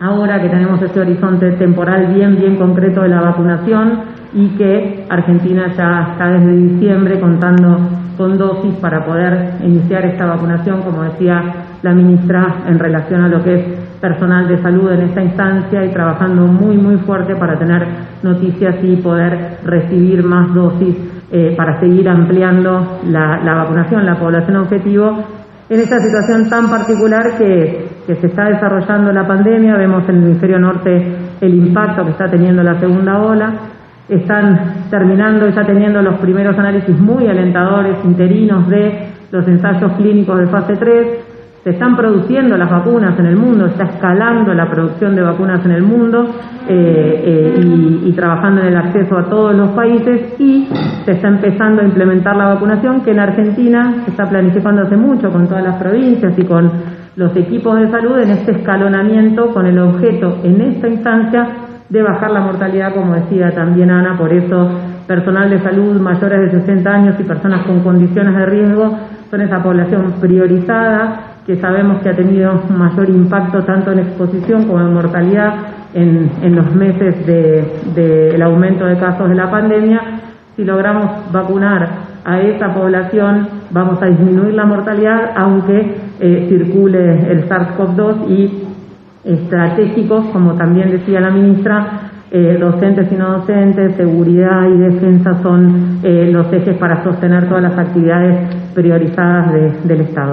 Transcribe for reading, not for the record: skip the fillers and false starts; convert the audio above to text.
ahora que tenemos ese horizonte temporal bien concreto de la vacunación y que Argentina ya está desde diciembre contando con dosis para poder iniciar esta vacunación, como decía la ministra, en relación a lo que es personal de salud en esta instancia y trabajando muy fuerte para tener noticias y poder recibir más dosis para seguir ampliando la vacunación, la población objetivo, en esta situación tan particular que se está desarrollando la pandemia. Vemos en el hemisferio norte el impacto que está teniendo la segunda ola. Están terminando, ya teniendo los primeros análisis muy alentadores, interinos de los ensayos clínicos de fase 3. Se están produciendo las vacunas en el mundo, está escalando la producción de vacunas en el mundo y trabajando en el acceso a todos los países, y se está empezando a implementar la vacunación, que en Argentina se está planificando hace mucho con todas las provincias y con los equipos de salud en este escalonamiento, con el objeto en esta instancia de bajar la mortalidad, como decía también Ana. Por eso personal de salud mayores de 60 años y personas con condiciones de riesgo son esa población priorizada, que sabemos que ha tenido un mayor impacto tanto en exposición como en mortalidad en los meses del aumento de casos de la pandemia. Si logramos vacunar a esa población, vamos a disminuir la mortalidad, aunque circule el SARS-CoV-2, y estratégicos, como también decía la ministra, docentes y no docentes, seguridad y defensa son los ejes para sostener todas las actividades priorizadas del Estado.